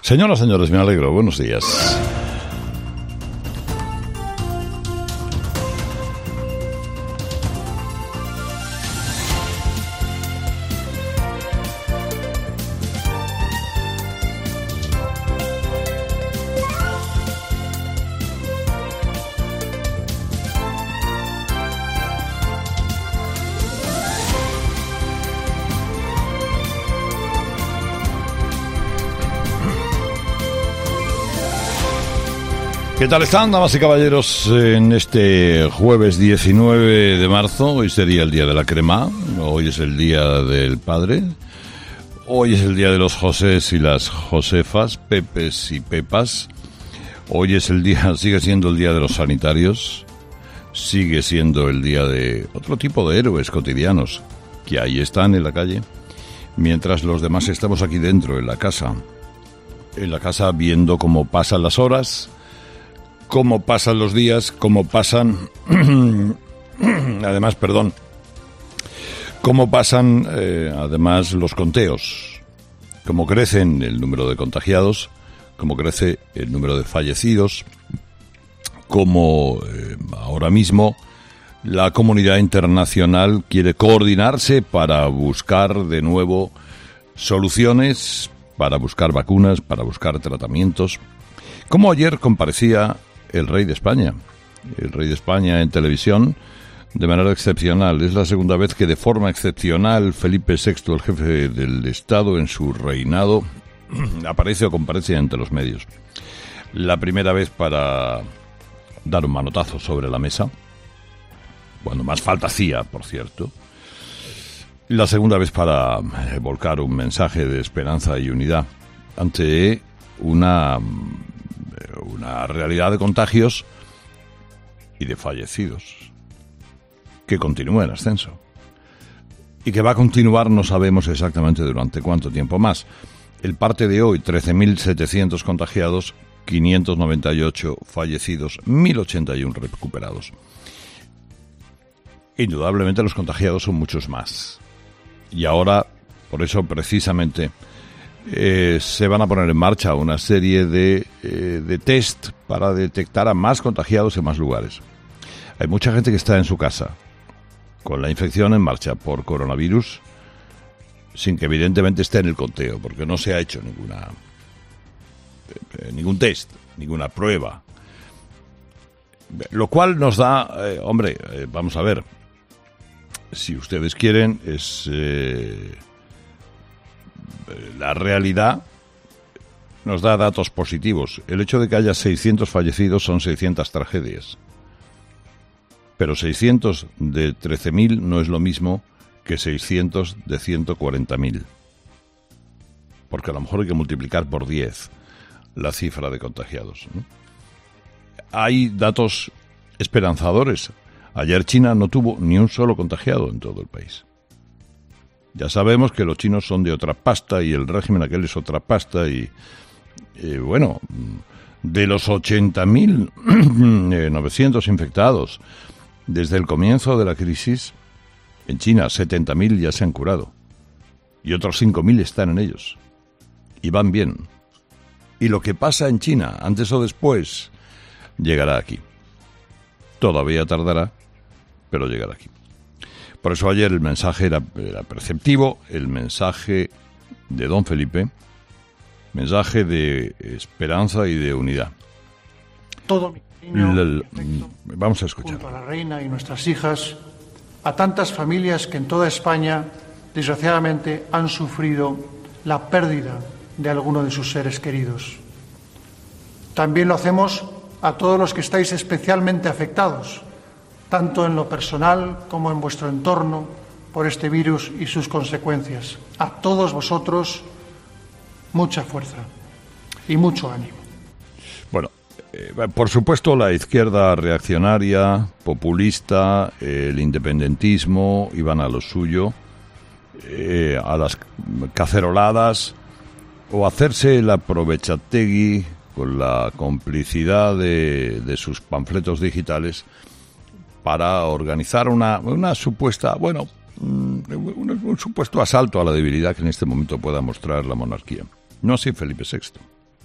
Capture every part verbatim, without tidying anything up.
Señoras, señores, me alegro. Buenos días. ¿Qué tal están, damas y caballeros, en este jueves diecinueve de marzo? Hoy sería el día de la crema, hoy es el día del padre, hoy es el día de los Josés y las Josefas, Pepes y Pepas, hoy es el día, sigue siendo el día de los sanitarios, sigue siendo el día de otro tipo de héroes cotidianos que ahí están en la calle, mientras los demás estamos aquí dentro, en la casa, en la casa viendo cómo pasan las horas, cómo pasan los días, cómo pasan, además, perdón, cómo pasan, eh, además, los conteos, cómo crecen el número de contagiados, cómo crece el número de fallecidos, cómo eh, ahora mismo la comunidad internacional quiere coordinarse para buscar de nuevo soluciones, para buscar vacunas, para buscar tratamientos. Como ayer comparecía el rey de España, el rey de España en televisión, de manera excepcional. Es la segunda vez que de forma excepcional Felipe sexto, el jefe del Estado en su reinado, aparece o comparece ante los medios. La primera vez para dar un manotazo sobre la mesa, cuando más falta hacía, por cierto. La segunda vez para volcar un mensaje de esperanza y unidad ante una... una realidad de contagios y de fallecidos que continúa en ascenso y que va a continuar, no sabemos exactamente durante cuánto tiempo más. El parte de hoy, trece mil setecientos contagiados, quinientos noventa y ocho fallecidos, mil ochenta y uno recuperados. Indudablemente los contagiados son muchos más y ahora, por eso precisamente, Eh, se van a poner en marcha una serie de, eh, de test para detectar a más contagiados en más lugares. Hay mucha gente que está en su casa con la infección en marcha por coronavirus sin que evidentemente esté en el conteo, porque no se ha hecho ninguna eh, ningún test, ninguna prueba. Lo cual nos da, eh, hombre, eh, vamos a ver, si ustedes quieren, es... Eh, la realidad nos da datos positivos. El hecho de que haya seiscientos fallecidos son seiscientas tragedias. Pero seiscientos de trece mil no es lo mismo que seiscientos de ciento cuarenta mil. Porque a lo mejor hay que multiplicar por diez la cifra de contagiados, ¿no? Hay datos esperanzadores. Ayer China no tuvo ni un solo contagiado en todo el país. Ya sabemos que los chinos son de otra pasta y el régimen aquel es otra pasta y, eh, bueno, de los ochenta mil novecientos infectados desde el comienzo de la crisis, en China setenta mil ya se han curado y otros cinco mil están en ellos y van bien. Y lo que pasa en China, antes o después, llegará aquí. Todavía tardará, pero llegará aquí. Por eso ayer el mensaje era, era perceptivo, el mensaje de don Felipe, mensaje de esperanza y de unidad. Todo mi cariño, L- l- vamos a escuchar. junto a la reina y nuestras hijas, a tantas familias que en toda España, desgraciadamente, han sufrido la pérdida de alguno de sus seres queridos. También lo hacemos a todos los que estáis especialmente afectados, tanto en lo personal como en vuestro entorno, por este virus y sus consecuencias. A todos vosotros, mucha fuerza y mucho ánimo. Bueno, eh, por supuesto la izquierda reaccionaria, populista, eh, el independentismo, iban a lo suyo, eh, a las caceroladas, o hacerse el aprovechategui con la complicidad de, de sus panfletos digitales para organizar una, una supuesta, bueno, un, un, un supuesto asalto a la debilidad que en este momento pueda mostrar la monarquía. No así Felipe sexto.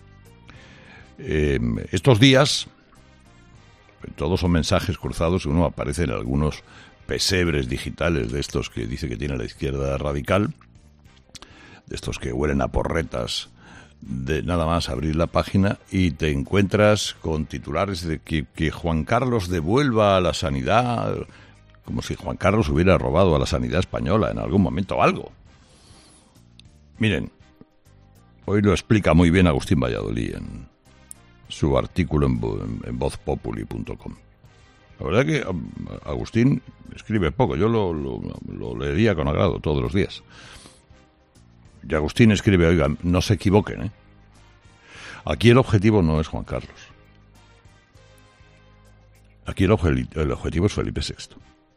Eh, estos días, todos son mensajes cruzados, uno aparece en algunos pesebres digitales de estos que dice que tiene la izquierda radical, de estos que huelen a porretas, de nada más abrir la página y te encuentras con titulares de que, que Juan Carlos devuelva a la sanidad, como si Juan Carlos hubiera robado a la sanidad española en algún momento o algo. Miren, hoy lo explica muy bien Agustín Valladolid en su artículo en, en, en voz populi punto com. La verdad que Agustín escribe poco, yo lo, lo, lo leería con agrado todos los días. Y Agustín escribe, oigan, no se equivoquen, ¿eh? Aquí el objetivo no es Juan Carlos. Aquí el, obje, el objetivo es Felipe sexto.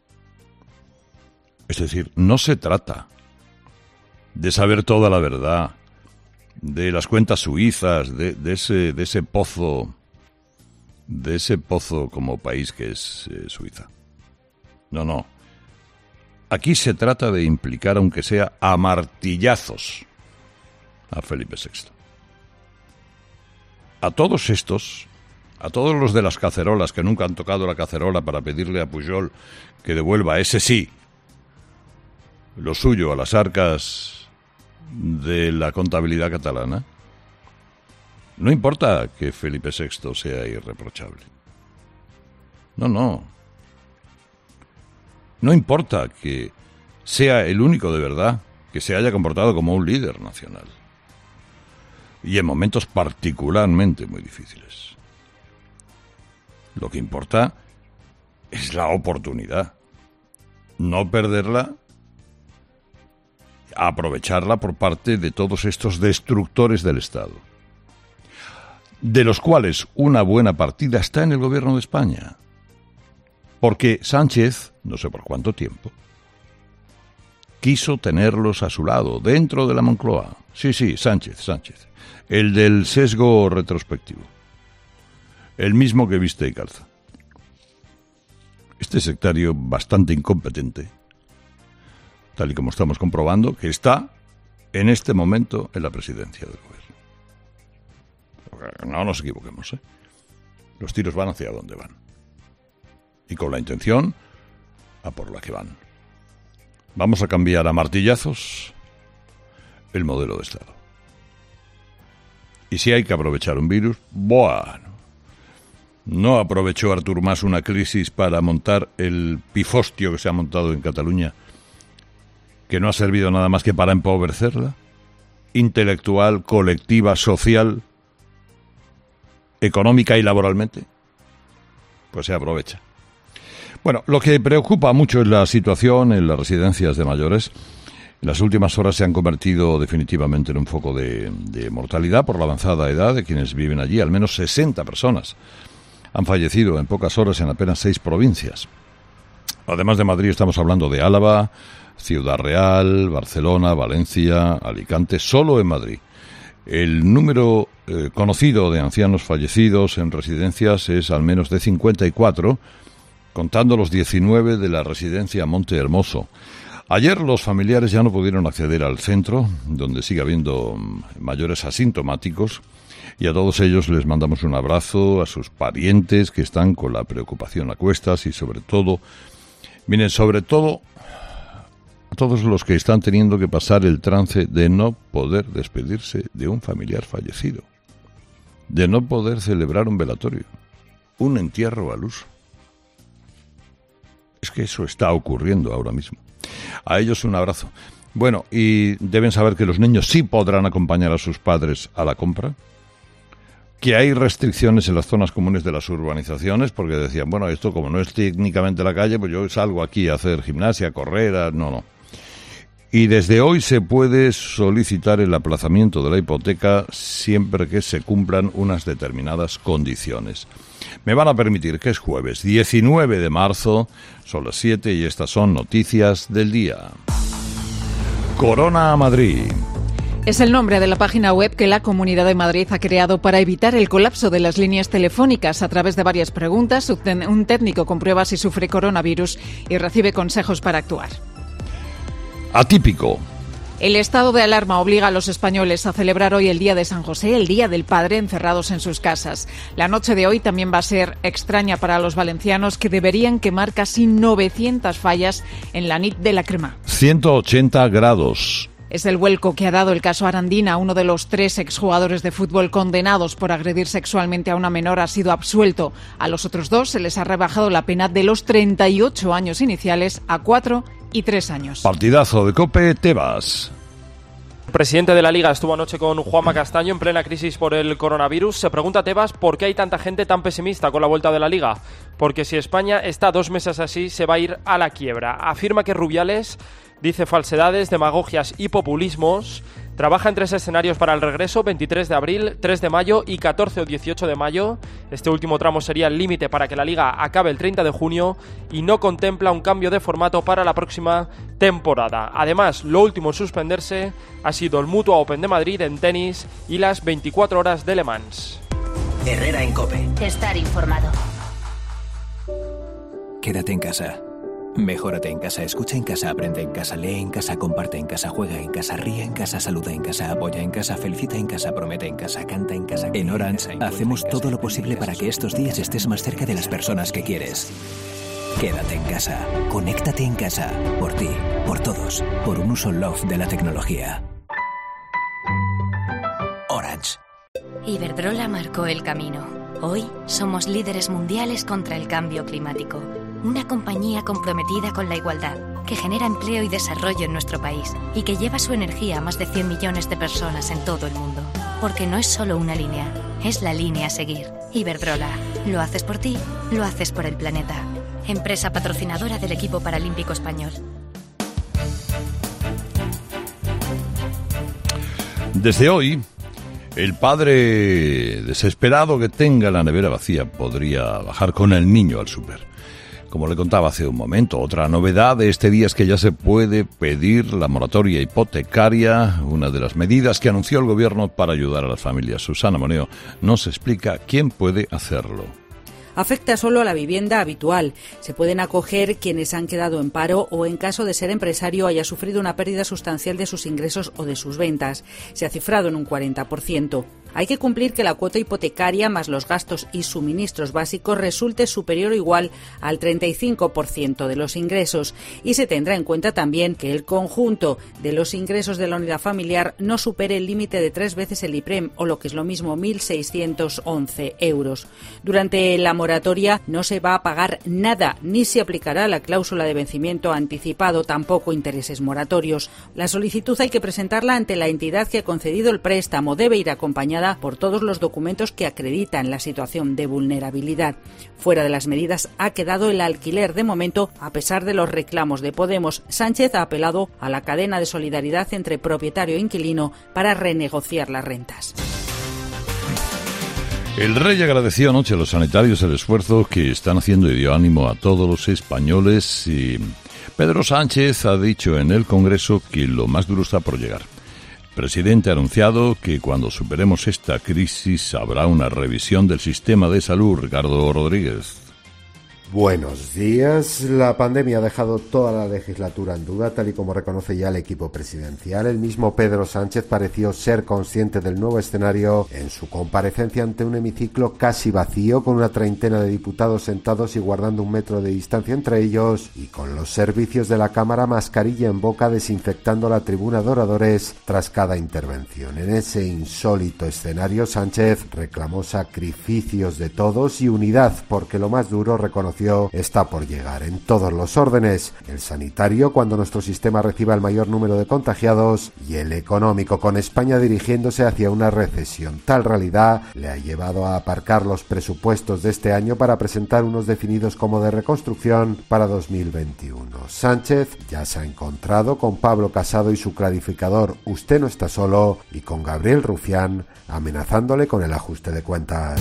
Es decir, no se trata de saber toda la verdad de las cuentas suizas, de, de, ese, de ese pozo, de ese pozo como país que es eh, Suiza. No, no. Aquí se trata de implicar, aunque sea a martillazos, a Felipe sexto. A todos estos, a todos los de las cacerolas que nunca han tocado la cacerola para pedirle a Pujol que devuelva, ese sí, lo suyo a las arcas de la contabilidad catalana, no importa que Felipe sexto sea irreprochable. No, no. No importa que sea el único de verdad que se haya comportado como un líder nacional. Y en momentos particularmente muy difíciles. Lo que importa es la oportunidad. No perderla, aprovecharla por parte de todos estos destructores del Estado. De los cuales una buena partida está en el gobierno de España. Porque Sánchez, no sé por cuánto tiempo, quiso tenerlos a su lado, dentro de la Moncloa. Sí, sí, Sánchez, Sánchez. El del sesgo retrospectivo. El mismo que viste y calza. Este sectario bastante incompetente, tal y como estamos comprobando, que está en este momento en la presidencia del gobierno. No nos equivoquemos, ¿eh? Los tiros van hacia donde van. Y con la intención a por la que van. Vamos a cambiar a martillazos el modelo de Estado. Y si hay que aprovechar un virus, bueno. No aprovechó Artur Mas una crisis para montar el pifostio que se ha montado en Cataluña, que no ha servido nada más que para empobrecerla, intelectual, colectiva, social, económica y laboralmente. Pues se aprovecha. Bueno, lo que preocupa mucho es la situación en las residencias de mayores. En las últimas horas se han convertido definitivamente en un foco de, de mortalidad por la avanzada edad de quienes viven allí. Al menos sesenta personas han fallecido en pocas horas en apenas seis provincias. Además de Madrid estamos hablando de Álava, Ciudad Real, Barcelona, Valencia, Alicante, solo en Madrid. El número eh, conocido de ancianos fallecidos en residencias es al menos de cincuenta y cuatro, contando los diecinueve de la residencia Monte Hermoso. Ayer los familiares ya no pudieron acceder al centro, donde sigue habiendo mayores asintomáticos, y a todos ellos les mandamos un abrazo, a sus parientes que están con la preocupación a cuestas y sobre todo, miren, sobre todo a todos los que están teniendo que pasar el trance de no poder despedirse de un familiar fallecido, de no poder celebrar un velatorio, un entierro al uso. Es que eso está ocurriendo ahora mismo. A ellos un abrazo. Bueno, y deben saber que los niños sí podrán acompañar a sus padres a la compra, que hay restricciones en las zonas comunes de las urbanizaciones, porque decían, bueno, esto como no es técnicamente la calle, pues yo salgo aquí a hacer gimnasia, a correr, a... no, no. Y desde hoy se puede solicitar el aplazamiento de la hipoteca siempre que se cumplan unas determinadas condiciones. Me van a permitir que es jueves diecinueve de marzo, son las siete y estas son noticias del día. Corona Madrid. Es el nombre de la página web que la Comunidad de Madrid ha creado para evitar el colapso de las líneas telefónicas. A través de varias preguntas, un técnico comprueba si sufre coronavirus y recibe consejos para actuar. Atípico. El estado de alarma obliga a los españoles a celebrar hoy el Día de San José, el Día del Padre, encerrados en sus casas. La noche de hoy también va a ser extraña para los valencianos, que deberían quemar casi novecientas fallas en la nit de la crema. ciento ochenta grados. Es el vuelco que ha dado el caso Arandina. Uno de los tres exjugadores de fútbol condenados por agredir sexualmente a una menor ha sido absuelto. A los otros dos se les ha rebajado la pena de los treinta y ocho años iniciales a cuatro y tres años. Partidazo de COPE, Tebas. El presidente de la Liga estuvo anoche con Juanma Castaño en plena crisis por el coronavirus. Se pregunta Tebas por qué hay tanta gente tan pesimista con la vuelta de la Liga. Porque si España está dos meses así, se va a ir a la quiebra. Afirma que Rubiales dice falsedades, demagogias y populismos. Trabaja en tres escenarios para el regreso: veintitrés de abril, tres de mayo y catorce o dieciocho de mayo. Este último tramo sería el límite para que la Liga acabe el treinta de junio y no contempla un cambio de formato para la próxima temporada. Además, lo último en suspenderse ha sido el Mutua Open de Madrid en tenis y las veinticuatro horas de Le Mans. Herrera en COPE. Estar informado. Quédate en casa. Mejórate en casa, escucha en casa, aprende en casa, lee en casa, comparte en casa, juega en casa, ríe en casa, saluda en casa, apoya en casa, felicita en casa, promete en casa, canta en casa. En Orange hacemos todo lo posible para que estos días estés más cerca de las personas que quieres. Quédate en casa, conéctate en casa, por ti, por todos, por un uso love de la tecnología. Orange. Iberdrola marcó el camino. Hoy somos líderes mundiales contra el cambio climático. Una compañía comprometida con la igualdad, que genera empleo y desarrollo en nuestro país y que lleva su energía a más de cien millones de personas en todo el mundo. Porque no es solo una línea, es la línea a seguir. Iberdrola, lo haces por ti, lo haces por el planeta. Empresa patrocinadora del equipo paralímpico español. Desde hoy, el padre desesperado que tenga la nevera vacía podría bajar con el niño al súper. Como le contaba hace un momento, otra novedad de este día es que ya se puede pedir la moratoria hipotecaria, una de las medidas que anunció el gobierno para ayudar a las familias. Susana Moneo nos explica quién puede hacerlo. Afecta solo a la vivienda habitual. Se pueden acoger quienes han quedado en paro o, en caso de ser empresario, haya sufrido una pérdida sustancial de sus ingresos o de sus ventas. Se ha cifrado en un cuarenta por ciento. Hay que cumplir que la cuota hipotecaria más los gastos y suministros básicos resulte superior o igual al treinta y cinco por ciento de los ingresos, y se tendrá en cuenta también que el conjunto de los ingresos de la unidad familiar no supere el límite de tres veces el IPREM, o lo que es lo mismo, mil seiscientos once euros. Durante la moratoria no se va a pagar nada, ni se aplicará la cláusula de vencimiento anticipado, tampoco intereses moratorios. La solicitud hay que presentarla ante la entidad que ha concedido el préstamo. Debe ir acompañada por todos los documentos que acreditan la situación de vulnerabilidad. Fuera de las medidas ha quedado el alquiler de momento, a pesar de los reclamos de Podemos. Sánchez ha apelado a la cadena de solidaridad entre propietario e inquilino para renegociar las rentas. El rey agradeció anoche a los sanitarios el esfuerzo que están haciendo y dio ánimo a todos los españoles. Y Pedro Sánchez ha dicho en el Congreso que lo más duro está por llegar. El presidente ha anunciado que cuando superemos esta crisis habrá una revisión del sistema de salud. Ricardo Rodríguez. Buenos días. La pandemia ha dejado toda la legislatura en duda, tal y como reconoce ya el equipo presidencial. El mismo Pedro Sánchez pareció ser consciente del nuevo escenario en su comparecencia ante un hemiciclo casi vacío, con una treintena de diputados sentados y guardando un metro de distancia entre ellos, y con los servicios de la Cámara mascarilla en boca, desinfectando la tribuna de oradores tras cada intervención. En ese insólito escenario, Sánchez reclamó sacrificios de todos y unidad, porque lo más duro, reconoció, está por llegar en todos los órdenes: el sanitario, cuando nuestro sistema reciba el mayor número de contagiados, y el económico, con España dirigiéndose hacia una recesión. Tal realidad le ha llevado a aparcar los presupuestos de este año para presentar unos definidos como de reconstrucción para dos mil veintiuno. Sánchez ya se ha encontrado con Pablo Casado y su clarificador "Usted no está solo", y con Gabriel Rufián amenazándole con el ajuste de cuentas.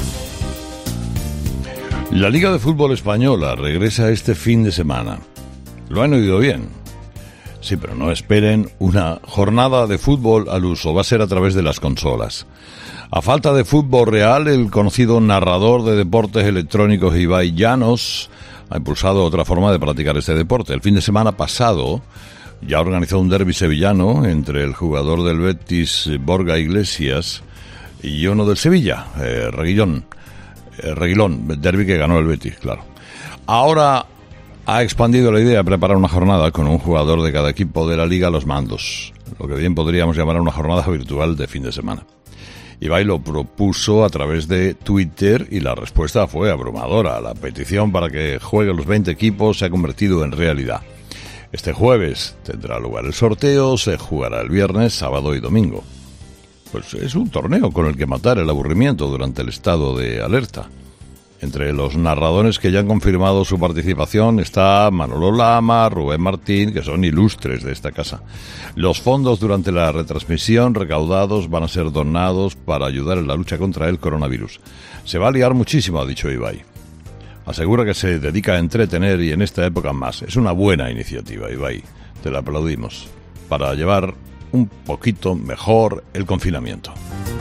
La Liga de Fútbol Española regresa este fin de semana. ¿Lo han oído bien? Sí, pero no esperen una jornada de fútbol al uso, va a ser a través de las consolas. A falta de fútbol real, el conocido narrador de deportes electrónicos Ibai Llanos ha impulsado otra forma de practicar este deporte. El fin de semana pasado ya organizó un derbi sevillano entre el jugador del Betis, Borja Iglesias, y uno del Sevilla, eh, Reguilón, eh, Reguilón, derbi que ganó el Betis, claro. Ahora ha expandido la idea de preparar una jornada con un jugador de cada equipo de la Liga a los mandos, lo que bien podríamos llamar una jornada virtual de fin de semana. Ibai lo propuso a través de Twitter y la respuesta fue abrumadora. La petición para que jueguen los veinte equipos se ha convertido en realidad. Este jueves tendrá lugar el sorteo, se jugará el viernes, sábado y domingo. Pues es un torneo con el que matar el aburrimiento durante el estado de alerta. Entre los narradores que ya han confirmado su participación está Manolo Lama, Rubén Martín, que son ilustres de esta casa. Los fondos durante la retransmisión recaudados van a ser donados para ayudar en la lucha contra el coronavirus. Se va a liar muchísimo, ha dicho Ibai. Asegura que se dedica a entretener y en esta época más. Es una buena iniciativa, Ibai. Te la aplaudimos. Para llevar un poquito mejor el confinamiento.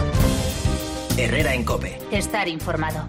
Herrera en COPE. Estar informado.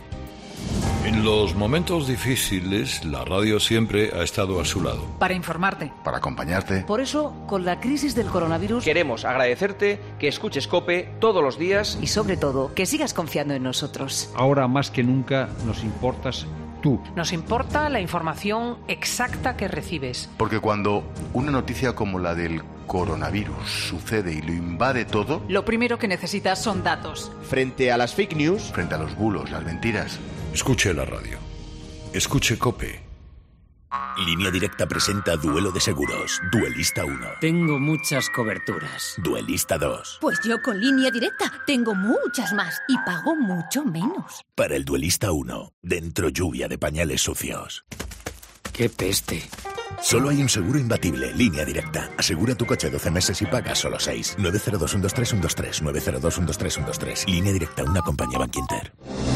En los momentos difíciles, la radio siempre ha estado a su lado. Para informarte. Para acompañarte. Por eso, con la crisis del coronavirus, queremos agradecerte que escuches COPE todos los días. Y sobre todo, que sigas confiando en nosotros. Ahora más que nunca nos importas tú. Nos importa la información exacta que recibes. Porque cuando una noticia como la del coronavirus sucede y lo invade todo, lo primero que necesitas son datos. Frente a las fake news, frente a los bulos, las mentiras, escuche la radio. Escuche COPE. Línea Directa presenta Duelo de Seguros. Duelista uno. Tengo muchas coberturas. Duelista dos. Pues yo con Línea Directa tengo muchas más y pago mucho menos. Para el Duelista uno, dentro lluvia de pañales sucios. ¡Qué peste! Solo hay un seguro imbatible, Línea Directa. Asegura tu coche doce meses y pagas solo seis. nueve cero dos uno dos tres uno dos tres. nueve cero dos uno dos tres uno dos tres. Línea Directa, una compañía Bankinter.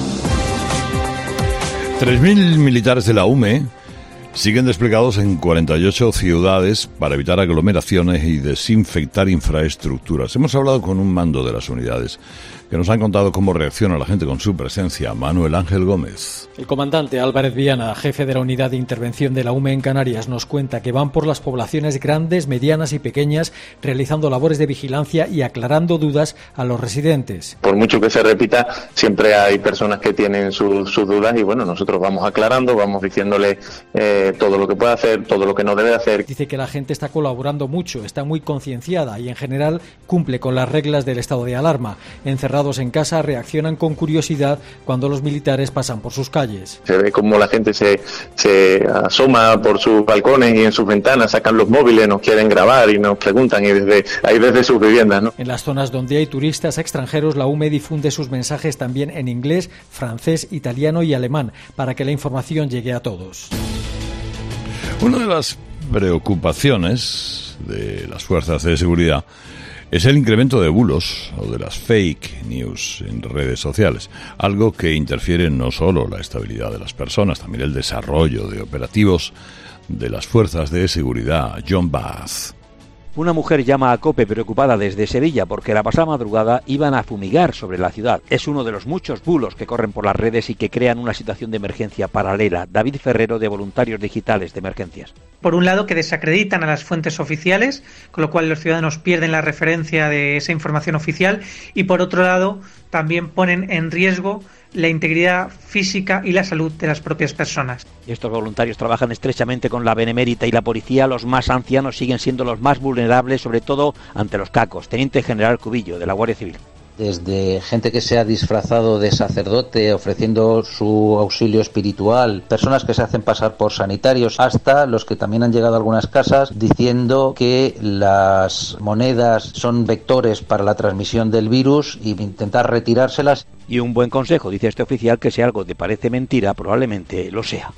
tres mil militares de la U M E siguen desplegados en cuarenta y ocho ciudades para evitar aglomeraciones y desinfectar infraestructuras. Hemos hablado con un mando de las unidades que nos han contado cómo reacciona la gente con su presencia. Manuel Ángel Gómez. El comandante Álvarez Viana, jefe de la unidad de intervención de la U M E en Canarias, nos cuenta que van por las poblaciones grandes, medianas y pequeñas, realizando labores de vigilancia y aclarando dudas a los residentes. Por mucho que se repita, siempre hay personas que tienen sus, sus dudas y bueno, nosotros vamos aclarando, vamos diciéndole eh, todo lo que puede hacer, todo lo que no debe hacer. Dice que la gente está colaborando mucho, está muy concienciada y en general cumple con las reglas del estado de alarma. Encerrados en casa reaccionan con curiosidad cuando los militares pasan por sus calles. Se ve como la gente se, se asoma por sus balcones y en sus ventanas, sacan los móviles, nos quieren grabar y nos preguntan y desde ahí desde sus viviendas, ¿no? En las zonas donde hay turistas extranjeros, la U M E difunde sus mensajes también en inglés, francés, italiano y alemán para que la información llegue a todos. Una de las preocupaciones de las fuerzas de seguridad es el incremento de bulos o de las fake news en redes sociales, algo que interfiere no solo la estabilidad de las personas, también el desarrollo de operativos de las fuerzas de seguridad. John Bath. Una mujer llama a COPE preocupada desde Sevilla porque la pasada madrugada iban a fumigar sobre la ciudad. Es uno de los muchos bulos que corren por las redes y que crean una situación de emergencia paralela. David Ferrero, de Voluntarios Digitales de Emergencias. Por un lado, que desacreditan a las fuentes oficiales, con lo cual los ciudadanos pierden la referencia de esa información oficial, y por otro lado, también ponen en riesgo la integridad física y la salud de las propias personas. Estos voluntarios trabajan estrechamente con la Benemérita y la policía. Los más ancianos siguen siendo los más vulnerables, sobre todo ante los cacos. Teniente General Cubillo, de la Guardia Civil. Desde gente que se ha disfrazado de sacerdote ofreciendo su auxilio espiritual, personas que se hacen pasar por sanitarios, hasta los que también han llegado a algunas casas diciendo que las monedas son vectores para la transmisión del virus y intentar retirárselas. Y un buen consejo, dice este oficial, que si algo te parece mentira, probablemente lo sea.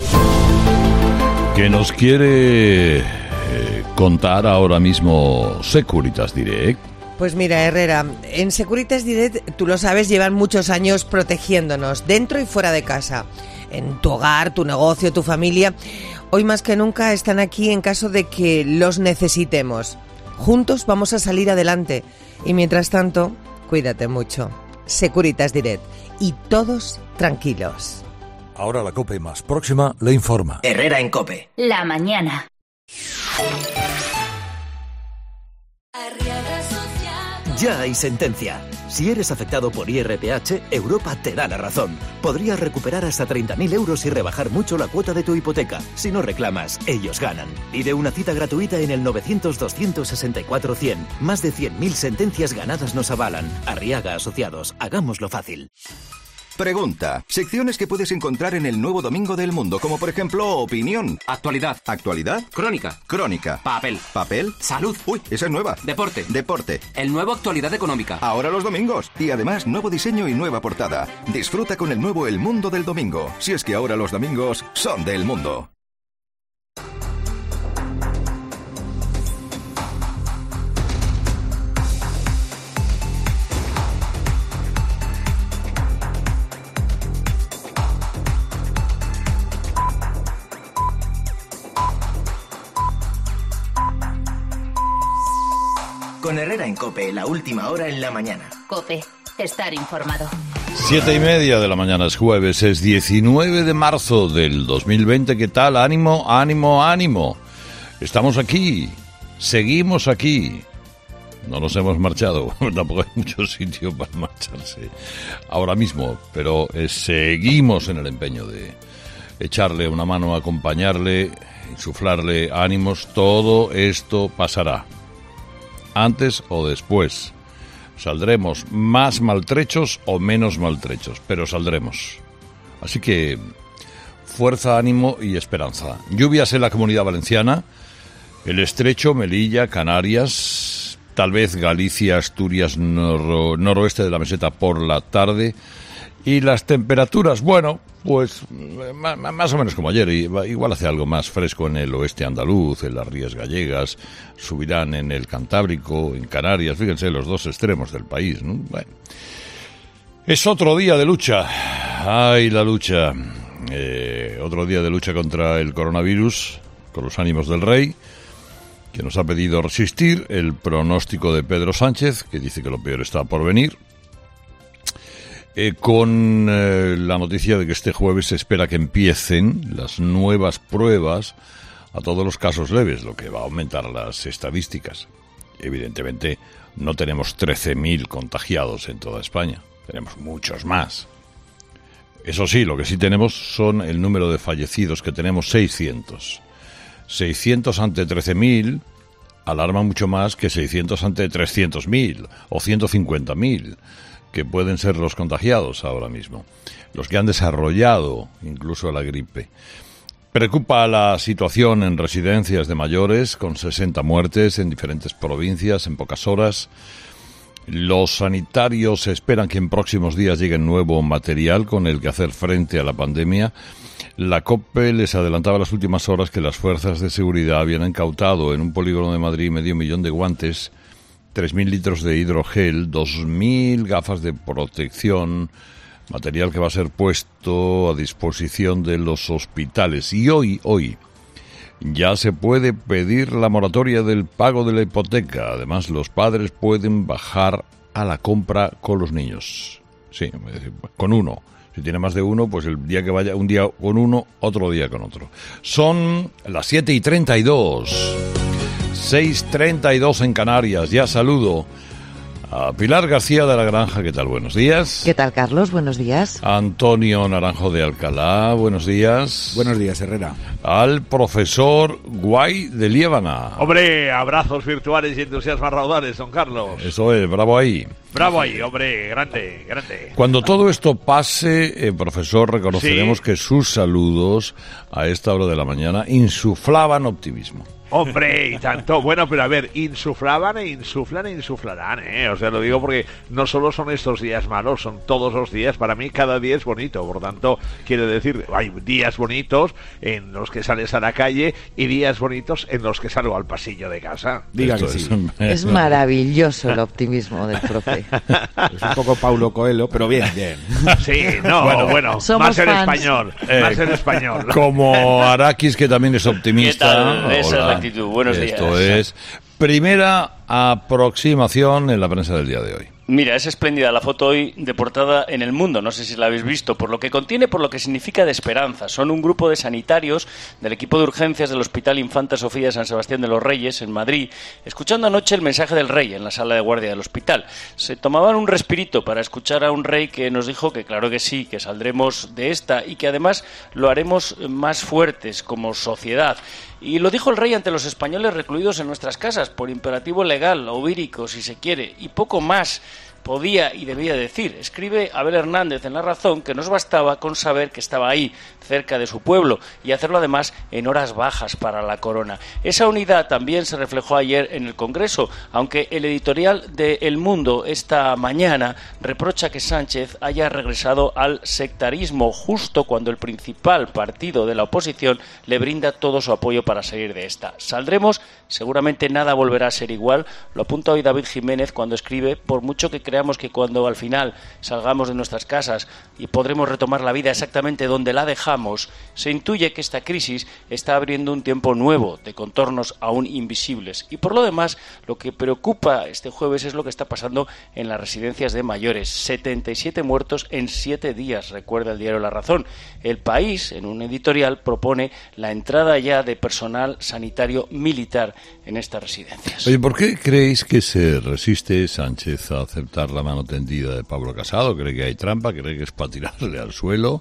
Que nos quiere eh, contar ahora mismo Securitas Direct. Pues mira, Herrera, en Securitas Direct, tú lo sabes, llevan muchos años protegiéndonos, dentro y fuera de casa, en tu hogar, tu negocio, tu familia. Hoy más que nunca están aquí en caso de que los necesitemos. Juntos vamos a salir adelante y mientras tanto, cuídate mucho. Securitas Direct, y todos tranquilos. Ahora la COPE más próxima le informa. Herrera en COPE. La mañana. Ya hay sentencia. Si eres afectado por I R P H, Europa te da la razón. Podrías recuperar hasta treinta mil euros y rebajar mucho la cuota de tu hipoteca. Si no reclamas, ellos ganan. Pide una cita gratuita en el novecientos, doscientos sesenta y cuatro, cien. Más de cien mil sentencias ganadas nos avalan. Arriaga Asociados. Hagámoslo fácil. Pregunta. Secciones que puedes encontrar en el Nuevo Domingo del Mundo, como por ejemplo Opinión. Actualidad. Actualidad. Crónica. Crónica. Papel. Papel. Salud. Uy, esa es nueva. Deporte. Deporte. El nuevo Actualidad Económica. Ahora los domingos. Y además nuevo diseño y nueva portada. Disfruta con el nuevo El Mundo del Domingo. Si es que ahora los domingos son del mundo. Con Herrera en COPE, la última hora en la mañana. COPE, estar informado. Siete y media de la mañana, es jueves, es diecinueve de marzo del dos mil veinte. ¿Qué tal? Ánimo, ánimo, ánimo. Estamos aquí, seguimos aquí. No nos hemos marchado, tampoco hay mucho sitio para marcharse ahora mismo, pero eh, seguimos en el empeño de echarle una mano, acompañarle, insuflarle ánimos. Todo esto pasará. Antes o después. Saldremos más maltrechos o menos maltrechos, pero saldremos. Así que fuerza, ánimo y esperanza. Lluvias en la Comunidad Valenciana, el Estrecho, Melilla, Canarias, tal vez Galicia, Asturias, nor- noroeste de la meseta por la tarde. Y las temperaturas, bueno, pues más o menos como ayer, igual hace algo más fresco en el oeste andaluz, en las Rías Gallegas, subirán en el Cantábrico, en Canarias, fíjense, los dos extremos del país, ¿no? Bueno, es otro día de lucha, ay, la lucha, eh, otro día de lucha contra el coronavirus, con los ánimos del rey, que nos ha pedido resistir el pronóstico de Pedro Sánchez, que dice que lo peor está por venir. Eh, con eh, la noticia de que este jueves se espera que empiecen las nuevas pruebas a todos los casos leves, lo que va a aumentar las estadísticas. Evidentemente no tenemos trece mil contagiados en toda España, tenemos muchos más. Eso sí, lo que sí tenemos son el número de fallecidos, que tenemos seiscientos. seiscientos ante trece mil alarma mucho más que seiscientos ante trescientos mil o ciento cincuenta mil. Que pueden ser los contagiados ahora mismo, los que han desarrollado incluso la gripe. Preocupa la situación en residencias de mayores, con sesenta muertes en diferentes provincias en pocas horas. Los sanitarios esperan que en próximos días llegue nuevo material con el que hacer frente a la pandemia. La COPE les adelantaba las últimas horas que las fuerzas de seguridad habían incautado en un polígono de Madrid medio millón de guantes, tres mil litros de hidrogel, dos mil gafas de protección, material que va a ser puesto a disposición de los hospitales. Y hoy, hoy, ya se puede pedir la moratoria del pago de la hipoteca. Además, los padres pueden bajar a la compra con los niños. Sí, con uno. Si tiene más de uno, pues el día que vaya, un día con uno, otro día con otro. Son las siete y treinta y dos. seis treinta y dos en Canarias. Ya saludo a Pilar García de la Granja. ¿Qué tal? Buenos días. ¿Qué tal, Carlos? Buenos días. Antonio Naranjo de Alcalá. Buenos días. Buenos días, Herrera. Al profesor Guay de Liébana. Hombre, abrazos virtuales y entusiasmas raudales, don Carlos. Eso es, bravo ahí. Bravo ahí, hombre, grande, grande. Cuando todo esto pase, eh, profesor, reconoceremos ¿Sí? que sus saludos a esta hora de la mañana insuflaban optimismo. Hombre, y tanto. Bueno, pero a ver, insuflaban e insuflan e insuflarán, ¿eh? O sea, lo digo porque no solo son estos días malos, son todos los días. Para mí cada día es bonito, por tanto, quiero decir, hay días bonitos en los que sales a la calle y días bonitos en los que salgo al pasillo de casa. Diga que sí. Es maravilloso el optimismo del profe. Es un poco Paulo Coelho, pero bien, bien. Sí, no, bueno, bueno más en fans. español, eh, más en español. Como Arakis, que también es optimista. ¿Qué tal? Esa Hola. es la actitud. Buenos Esto días. es primera aproximación en la prensa del día de hoy. Mira, es espléndida la foto hoy de portada en El Mundo, no sé si la habéis visto, por lo que contiene, por lo que significa de esperanza. Son un grupo de sanitarios del equipo de urgencias del Hospital Infanta Sofía de San Sebastián de los Reyes, en Madrid, escuchando anoche el mensaje del rey en la sala de guardia del hospital. Se tomaban un respirito para escuchar a un rey que nos dijo que claro que sí, que saldremos de esta y que además lo haremos más fuertes como sociedad. Y lo dijo el rey ante los españoles recluidos en nuestras casas, por imperativo legal o vírico, si se quiere, y poco más podía y debía decir. Escribe Abel Hernández en La Razón que nos bastaba con saber que estaba ahí, cerca de su pueblo, y hacerlo además en horas bajas para la corona. Esa unidad también se reflejó ayer en el Congreso, aunque el editorial de El Mundo esta mañana reprocha que Sánchez haya regresado al sectarismo justo cuando el principal partido de la oposición le brinda todo su apoyo para salir de esta. Saldremos, seguramente nada volverá a ser igual, lo apunta hoy David Jiménez cuando escribe, por mucho que creamos que cuando al final salgamos de nuestras casas y podremos retomar la vida exactamente donde la dejamos, se intuye que esta crisis está abriendo un tiempo nuevo de contornos aún invisibles. Y por lo demás, lo que preocupa este jueves es lo que está pasando en las residencias de mayores. setenta y siete muertos en siete días, recuerda el diario La Razón. El País, en un editorial, propone la entrada ya de personal sanitario militar en estas residencias. Oye, ¿por qué creéis que se resiste Sánchez a aceptar la mano tendida de Pablo Casado? ¿Cree que hay trampa? ¿Cree que es para tirarle al suelo?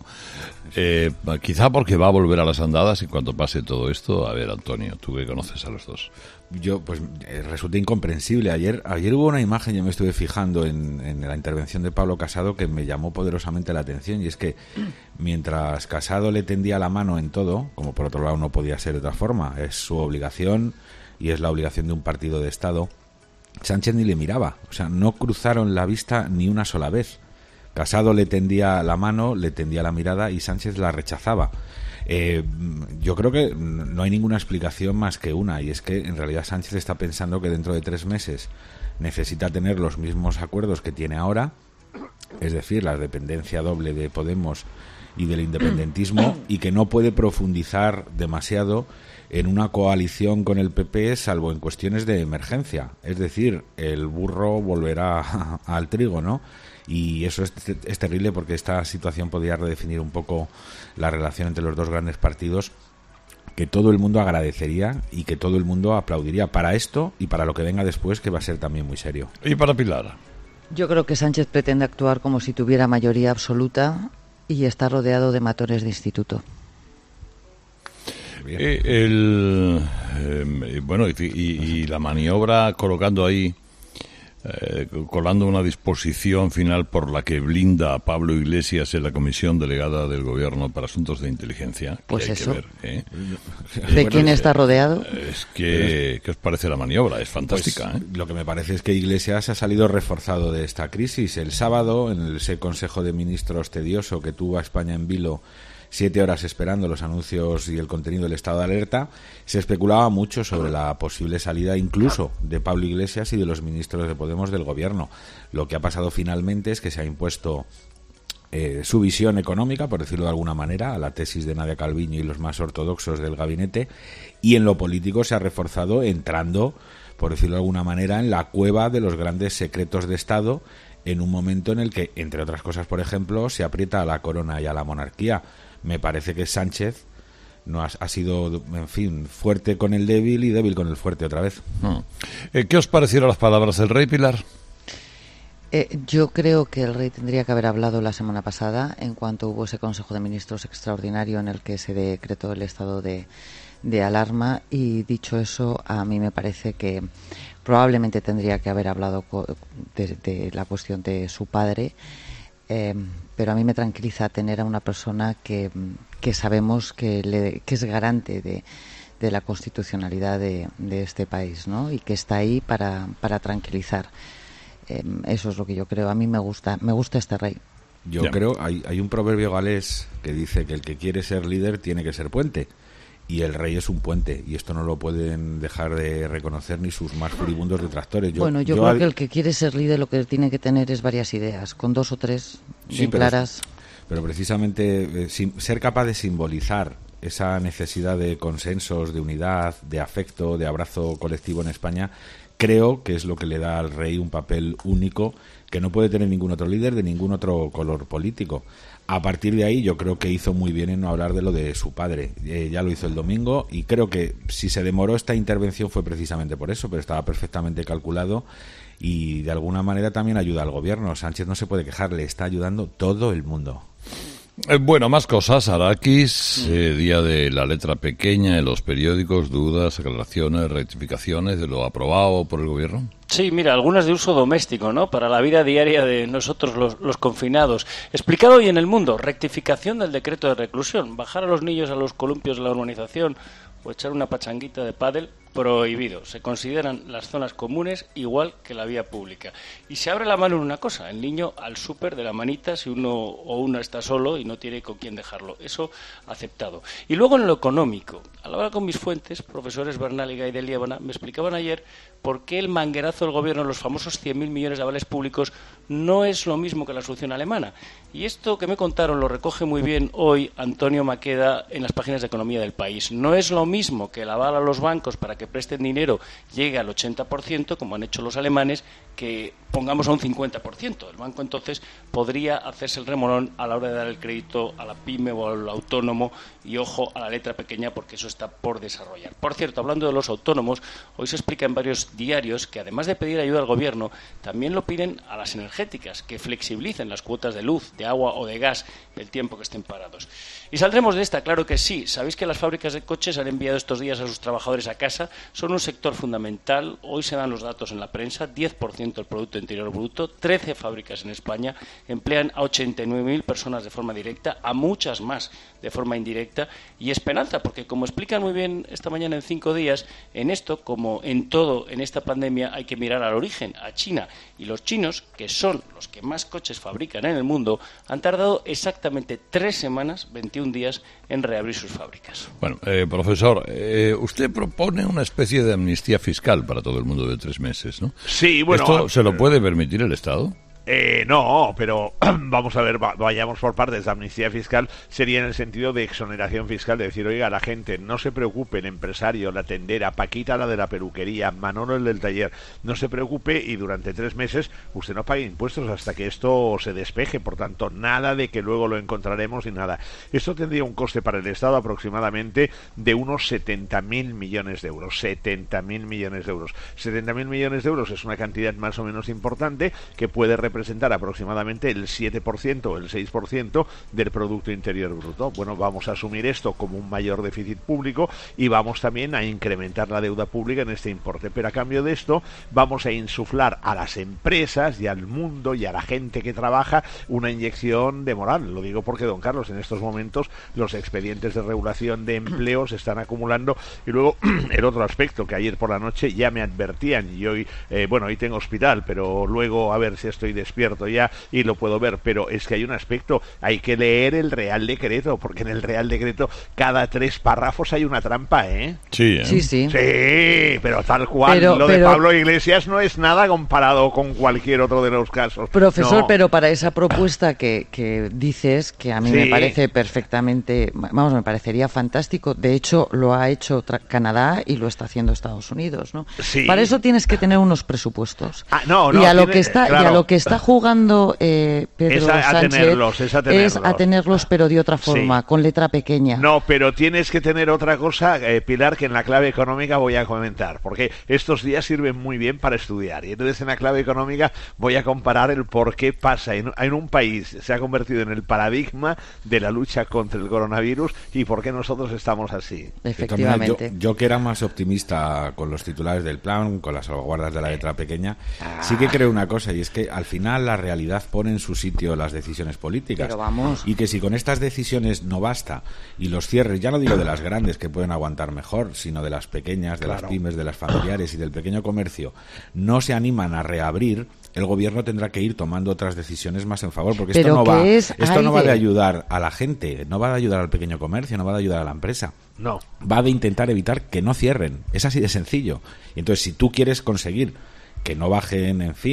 Eh, quizá porque va a volver a las andadas en cuanto pase todo esto. A ver, Antonio, tú que conoces a los dos. Yo, pues, eh, resulta incomprensible. Ayer ayer hubo una imagen, yo me estuve fijando en, en la intervención de Pablo Casado, que me llamó poderosamente la atención, y es que mientras Casado le tendía la mano en todo, como por otro lado no podía ser de otra forma, es su obligación y es la obligación de un partido de Estado, Sánchez ni le miraba, o sea, no cruzaron la vista ni una sola vez. Casado le tendía la mano, le tendía la mirada y Sánchez la rechazaba. Eh, yo creo que no hay ninguna explicación más que una, y es que en realidad Sánchez está pensando que dentro de tres meses necesita tener los mismos acuerdos que tiene ahora, es decir, la dependencia doble de Podemos y del independentismo, y que no puede profundizar demasiado en una coalición con el P P, salvo en cuestiones de emergencia. Es decir, el burro volverá al trigo, ¿no? Y eso es, es terrible, porque esta situación podría redefinir un poco la relación entre los dos grandes partidos, que todo el mundo agradecería y que todo el mundo aplaudiría para esto y para lo que venga después, que va a ser también muy serio. Y para Pilar. Yo creo que Sánchez pretende actuar como si tuviera mayoría absoluta y está rodeado de matones de instituto. Eh, el, eh, bueno, y, y, y la maniobra colocando ahí, eh, colando una disposición final por la que blinda a Pablo Iglesias en la comisión delegada del Gobierno para asuntos de inteligencia. Pues hay eso. Que ver, ¿eh? ¿De bueno, quién está rodeado? Es que, ¿qué os parece la maniobra? Es fantástica. Pues, ¿eh? Lo que me parece es que Iglesias ha salido reforzado de esta crisis. El sábado, en ese Consejo de Ministros tedioso que tuvo a España en vilo, siete horas esperando los anuncios y el contenido del estado de alerta, se especulaba mucho sobre la posible salida incluso de Pablo Iglesias y de los ministros de Podemos del Gobierno. Lo que ha pasado finalmente es que se ha impuesto eh, su visión económica, por decirlo de alguna manera, a la tesis de Nadia Calviño y los más ortodoxos del gabinete, y en lo político se ha reforzado entrando, por decirlo de alguna manera, en la cueva de los grandes secretos de Estado, en un momento en el que, entre otras cosas, por ejemplo, se aprieta a la corona y a la monarquía. Me parece que Sánchez no ha, ha sido, en fin, fuerte con el débil y débil con el fuerte otra vez. Hmm. Eh, ¿Qué os parecieron las palabras del rey, Pilar? Eh, yo creo que el rey tendría que haber hablado la semana pasada, en cuanto hubo ese Consejo de Ministros extraordinario en el que se decretó el estado de, de alarma, y dicho eso, a mí me parece que probablemente tendría que haber hablado de, de la cuestión de su padre. Eh, pero a mí me tranquiliza tener a una persona que, que sabemos que, le, que es garante de, de la constitucionalidad de, de este país, ¿no? Y que está ahí para, para tranquilizar. Eh, eso es lo que yo creo. A mí me gusta, me gusta este rey. Yo ya. creo, hay, hay un proverbio galés que dice que el que quiere ser líder tiene que ser puente. Y el rey es un puente, y esto no lo pueden dejar de reconocer ni sus más furibundos detractores. Yo, bueno, yo, yo creo al... que el que quiere ser líder lo que tiene que tener es varias ideas, con dos o tres bien sí, pero, claras. Pero precisamente eh, sin, ser capaz de simbolizar esa necesidad de consensos, de unidad, de afecto, de abrazo colectivo en España, creo que es lo que le da al rey un papel único que no puede tener ningún otro líder de ningún otro color político. A partir de ahí yo creo que hizo muy bien en no hablar de lo de su padre. Eh, ya lo hizo el domingo y creo que si se demoró esta intervención fue precisamente por eso, pero estaba perfectamente calculado y de alguna manera también ayuda al gobierno. Sánchez no se puede quejar, le está ayudando todo el mundo. Eh, bueno, más cosas. Araquis, eh, día de la letra pequeña en los periódicos, dudas, aclaraciones, rectificaciones de lo aprobado por el gobierno. Sí, mira, algunas de uso doméstico, ¿no? Para la vida diaria de nosotros los, los confinados. Explicado hoy en El Mundo, rectificación del decreto de reclusión. Bajar a los niños a los columpios de la urbanización o echar una pachanguita de pádel, prohibido. Se consideran las zonas comunes igual que la vía pública. Y se abre la mano en una cosa, el niño al súper de la manita si uno o una está solo y no tiene con quién dejarlo. Eso aceptado. Y luego en lo económico. Al hablar con mis fuentes, profesores Bernal y Gay de Liébana, me explicaban ayer por qué el manguerazo del gobierno, los famosos cien mil millones de avales públicos, no es lo mismo que la solución alemana. Y esto que me contaron lo recoge muy bien hoy Antonio Maqueda en las páginas de Economía del País. No es lo mismo que el aval a los bancos para que presten dinero llegue al ochenta por ciento, como han hecho los alemanes, que pongamos a un cincuenta por ciento. El banco entonces podría hacerse el remolón a la hora de dar el crédito a la pyme o al autónomo, y ojo a la letra pequeña porque eso está por desarrollar. Por cierto, hablando de los autónomos, hoy se explica en varios diarios que además de pedir ayuda al gobierno, también lo piden a las energéticas, que flexibilicen las cuotas de luz, de agua o de gas el tiempo que estén parados. Y saldremos de esta, claro que sí. Sabéis que las fábricas de coches han enviado estos días a sus trabajadores a casa. Son un sector fundamental. Hoy se dan los datos en la prensa. diez por ciento del Producto Interior Bruto. trece fábricas en España. Emplean a ochenta y nueve mil personas de forma directa, a muchas más de forma indirecta. Y esperanza, porque como explican muy bien esta mañana en Cinco Días, en esto, como en todo en esta pandemia, hay que mirar al origen, a China. Y los chinos, que son los que más coches fabrican en el mundo, han tardado exactamente tres semanas, veintiún días, en reabrir sus fábricas. Bueno, eh, profesor, eh, usted propone una especie de amnistía fiscal para todo el mundo de tres meses, ¿no? Sí, bueno... ¿Esto se lo puede permitir el Estado? Eh, no, pero vamos a ver, vayamos por partes. La amnistía fiscal sería en el sentido de exoneración fiscal, de decir, oiga, la gente, no se preocupe, el empresario, la tendera, Paquita, la de la peluquería, Manolo, el del taller, no se preocupe y durante tres meses usted no pague impuestos hasta que esto se despeje. Por tanto, nada de que luego lo encontraremos y nada. Esto tendría un coste para el Estado aproximadamente de unos setenta mil millones de euros. setenta mil millones de euros. setenta mil millones de euros es una cantidad más o menos importante que puede representar representar aproximadamente el siete por ciento o el seis por ciento del Producto Interior Bruto. Bueno, vamos a asumir esto como un mayor déficit público y vamos también a incrementar la deuda pública en este importe. Pero a cambio de esto vamos a insuflar a las empresas y al mundo y a la gente que trabaja una inyección de moral. Lo digo porque, don Carlos, en estos momentos los expedientes de regulación de empleo se están acumulando. Y luego el otro aspecto que ayer por la noche ya me advertían, y hoy, eh, bueno, hoy tengo hospital, pero luego a ver si estoy despierto ya y lo puedo ver, pero es que hay un aspecto, hay que leer el Real Decreto, porque en el Real Decreto cada tres párrafos hay una trampa, ¿eh? Sí, ¿eh? Sí, sí. Sí, pero tal cual, pero, lo pero, de Pablo Iglesias no es nada comparado con cualquier otro de los casos. Profesor, no. Pero para esa propuesta que, que dices, que a mí sí. me parece perfectamente, vamos, me parecería fantástico, de hecho lo ha hecho Canadá y lo está haciendo Estados Unidos, ¿no? Sí. Para eso tienes que tener unos presupuestos. Ah, no, no, y a lo tiene, que está claro. y a lo que está jugando eh, Pedro es a, a Sánchez tenerlos, es, a tenerlos. es a tenerlos, pero de otra forma, sí. con letra pequeña. No, pero tienes que tener otra cosa, eh, Pilar, que en la clave económica voy a comentar, porque estos días sirven muy bien para estudiar. Y entonces en la clave económica voy a comparar el por qué pasa en, en un país, se ha convertido en el paradigma de la lucha contra el coronavirus y por qué nosotros estamos así. Efectivamente. Yo, yo que era más optimista con los titulares del plan, con las salvaguardas de la letra pequeña, sí que creo una cosa, y es que al final la realidad pone en su sitio las decisiones políticas. Pero vamos. Y que si con estas decisiones no basta, y los cierres, ya no digo de las grandes que pueden aguantar mejor, sino de las pequeñas, de claro. las pymes, de las familiares y del pequeño comercio, no se animan a reabrir, el gobierno tendrá que ir tomando otras decisiones más en favor, porque esto Pero no va es esto no va de... de ayudar a la gente, no va de ayudar al pequeño comercio, no va de ayudar a la empresa. No. Va de intentar evitar que no cierren. Es así de sencillo. Y entonces, si tú quieres conseguir que no bajen, en fin,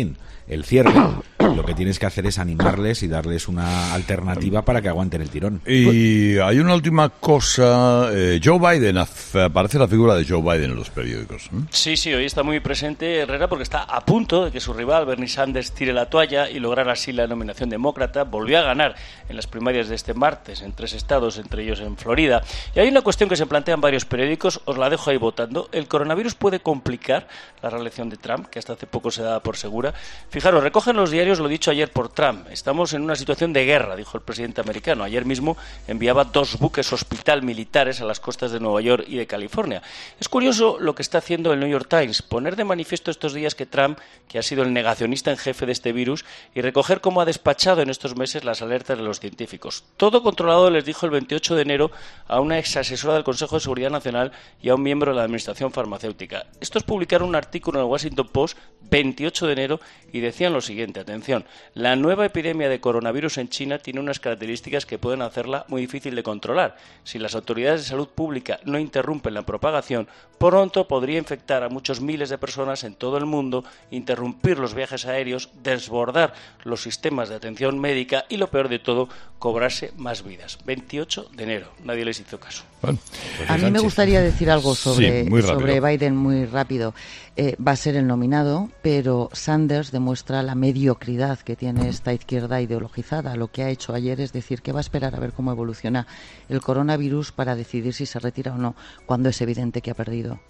el cierre, lo que tienes que hacer es animarles y darles una alternativa para que aguanten el tirón. Y hay una última cosa. Eh, Joe Biden, aparece la figura de Joe Biden en los periódicos. ¿eh? Sí, sí, hoy está muy presente Herrera porque está a punto de que su rival Bernie Sanders tire la toalla y lograr así la nominación demócrata. Volvió a ganar en las primarias de este martes en tres estados, entre ellos en Florida. Y hay una cuestión que se plantea en varios periódicos, os la dejo ahí votando. ¿El coronavirus puede complicar la reelección de Trump, que hasta hace poco se daba por segura? Fijaros, recogen los diarios lo dicho ayer por Trump. Estamos en una situación de guerra, dijo el presidente americano. Ayer mismo enviaba dos buques hospital militares a las costas de Nueva York y de California. Es curioso lo que está haciendo el New York Times, poner de manifiesto estos días que Trump, que ha sido el negacionista en jefe de este virus, y recoger cómo ha despachado en estos meses las alertas de los científicos. Todo controlado, les dijo el veintiocho de enero a una ex asesora del Consejo de Seguridad Nacional y a un miembro de la Administración Farmacéutica. Estos publicaron un artículo en el Washington Post veintiocho de enero y decían lo siguiente, atención, la nueva epidemia de coronavirus en China tiene unas características que pueden hacerla muy difícil de controlar. Si las autoridades de salud pública no interrumpen la propagación, pronto podría infectar a muchos miles de personas en todo el mundo, interrumpir los viajes aéreos, desbordar los sistemas de atención médica y, lo peor de todo, cobrarse más vidas. veintiocho de enero. Nadie les hizo caso. Bueno, a mí me gustaría decir algo sobre, sí, sobre Biden muy rápido. Eh, va a ser el nominado, pero Sanders demuestra la mediocridad que tiene esta izquierda ideologizada. Lo que ha hecho ayer es decir que va a esperar a ver cómo evoluciona el coronavirus para decidir si se retira o no, cuando es evidente que ha perdido.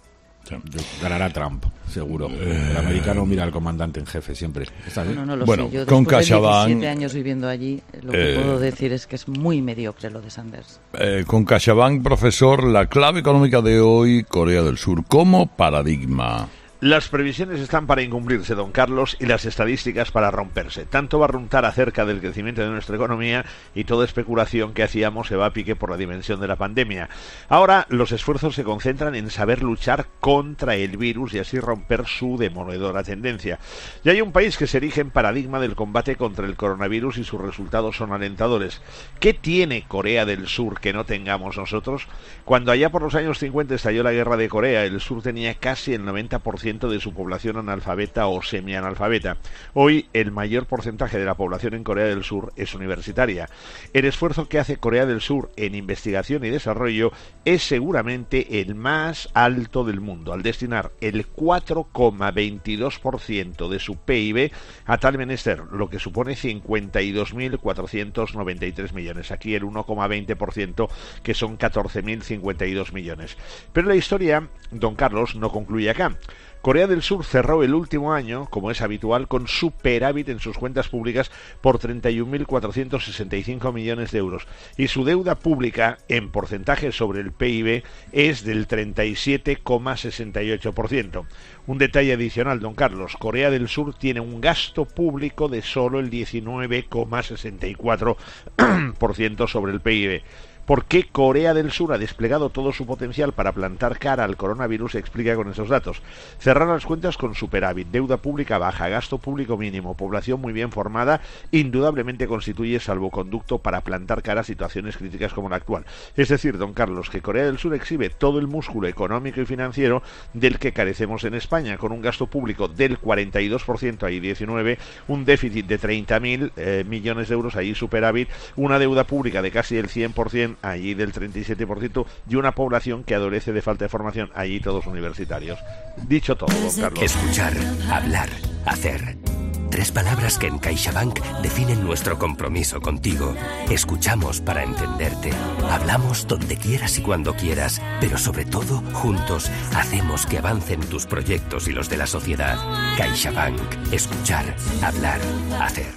Ganará Trump, seguro. El americano mira al comandante en jefe siempre. ¿Está bien? No, no lo bueno, sé. Yo con después de CaixaBank, diecisiete años viviendo allí, lo que eh, puedo decir es que es muy mediocre lo de Sanders. Eh, con CaixaBank, profesor, la clave económica de hoy, Corea del Sur, como paradigma. Las previsiones están para incumplirse, don Carlos, y las estadísticas para romperse. Tanto va a runtar acerca del crecimiento de nuestra economía y toda especulación que hacíamos se va a pique por la dimensión de la pandemia. Ahora los esfuerzos se concentran en saber luchar contra el virus y así romper su demoledora tendencia. Y hay un país que se erige en paradigma del combate contra el coronavirus y sus resultados son alentadores. ¿Qué tiene Corea del Sur que no tengamos nosotros? Cuando allá por los años cincuenta estalló la guerra de Corea, el sur tenía casi el noventa por ciento de su población analfabeta o semianalfabeta. Hoy el mayor porcentaje de la población en Corea del Sur es universitaria. El esfuerzo que hace Corea del Sur en investigación y desarrollo es seguramente el más alto del mundo, al destinar el cuatro coma veintidós por ciento de su P I B a tal menester, lo que supone cincuenta y dos mil cuatrocientos noventa y tres millones. Aquí el uno coma veinte por ciento, que son catorce mil cincuenta y dos millones. Pero la historia, don Carlos, no concluye acá. Corea del Sur cerró el último año, como es habitual, con superávit en sus cuentas públicas por treinta y un mil cuatrocientos sesenta y cinco millones de euros y su deuda pública en porcentaje sobre el P I B es del treinta y siete coma sesenta y ocho por ciento. Un detalle adicional, don Carlos, Corea del Sur tiene un gasto público de solo el diecinueve coma sesenta y cuatro por ciento sobre el P I B. ¿Por qué Corea del Sur ha desplegado todo su potencial para plantar cara al coronavirus? Se explica con esos datos. Cerrar las cuentas con superávit, deuda pública baja, gasto público mínimo, población muy bien formada, indudablemente constituye salvoconducto para plantar cara a situaciones críticas como la actual. Es decir, don Carlos, que Corea del Sur exhibe todo el músculo económico y financiero del que carecemos en España, con un gasto público del cuarenta y dos por ciento, ahí diecinueve, un déficit de treinta mil eh, millones de euros, ahí superávit, una deuda pública de casi el cien por ciento, allí del treinta y siete por ciento, y una población que adolece de falta de formación, allí todos universitarios. Dicho todo, don Carlos. Escuchar, hablar, hacer. Tres palabras que en CaixaBank definen nuestro compromiso contigo. Escuchamos para entenderte. Hablamos donde quieras y cuando quieras, pero sobre todo, juntos, hacemos que avancen tus proyectos y los de la sociedad. CaixaBank. Escuchar, hablar, hacer.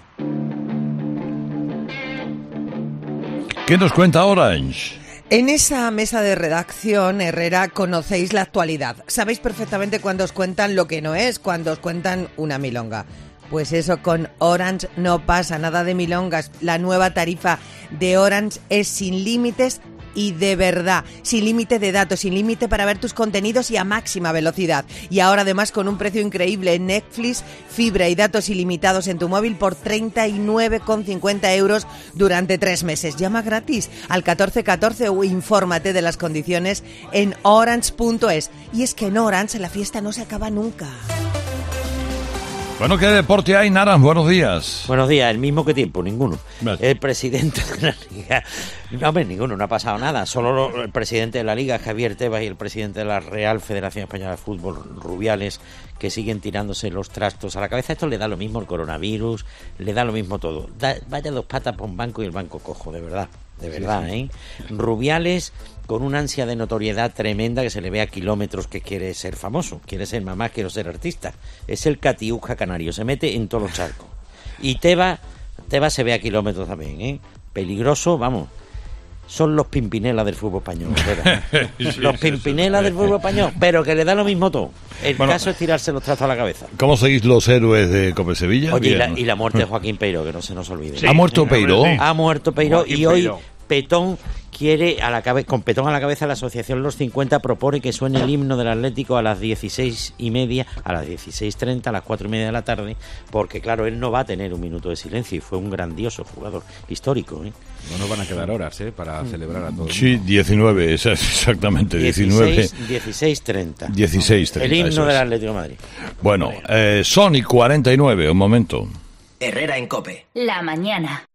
¿Qué nos cuenta Orange? En esa mesa de redacción, Herrera, conocéis la actualidad. Sabéis perfectamente cuando os cuentan lo que no es, cuando os cuentan una milonga. Pues eso, con Orange no pasa nada de milongas. La nueva tarifa de Orange es sin límites y de verdad, sin límite de datos, sin límite para ver tus contenidos y a máxima velocidad. Y ahora además con un precio increíble en Netflix, fibra y datos ilimitados en tu móvil por treinta y nueve con cincuenta euros durante tres meses. Llama gratis al catorce catorce o infórmate de las condiciones en orange punto es. Y es que en Orange la fiesta no se acaba nunca. Bueno, ¿qué deporte hay, Naran? Buenos días. Buenos días, el mismo que tiempo, ninguno. Vale. El presidente de la Liga... No, hombre, ninguno, no ha pasado nada. Solo lo, el presidente de la Liga, Javier Tebas, y el presidente de la Real Federación Española de Fútbol, Rubiales, que siguen tirándose los trastos a la cabeza. Esto le da lo mismo el coronavirus, le da lo mismo todo. Da, vaya dos patas por un banco y el banco cojo, de verdad. De verdad, sí, sí. ¿eh? Rubiales con una ansia de notoriedad tremenda que se le ve a kilómetros que quiere ser famoso. Quiere ser mamá, quiero ser artista. Es el Catiuja canario, se mete en todos los charcos. Y Tebas, Tebas se ve a kilómetros también, ¿eh? Peligroso, vamos. Son los Pimpinela del fútbol español. sí, los Pimpinela sí, sí. del fútbol español, pero que le da lo mismo todo. El bueno, caso es tirarse los trastos a la cabeza. ¿Cómo seguís los héroes de Cope Sevilla? Oye, y la, y la muerte de Joaquín Peiró, que no se nos olvide. Sí, ¿Ha muerto Peiró? Sí. Ha muerto Peiró y hoy Peiró. Petón quiere, a la cabe- con Petón a la cabeza, la Asociación Los cincuenta propone que suene el himno del Atlético a las dieciséis y media, a las dieciséis treinta, a las cuatro y media de la tarde, porque claro, él no va a tener un minuto de silencio y fue un grandioso jugador histórico, ¿eh? No nos van a quedar horas, ¿eh? Para celebrar a todos. Sí, diecinueve, exactamente, diecinueve. dieciséis treinta. dieciséis treinta. El himno del Atlético de Madrid. Bueno, eh, Sony cuarenta y nueve, un momento. Herrera en COPE. La mañana.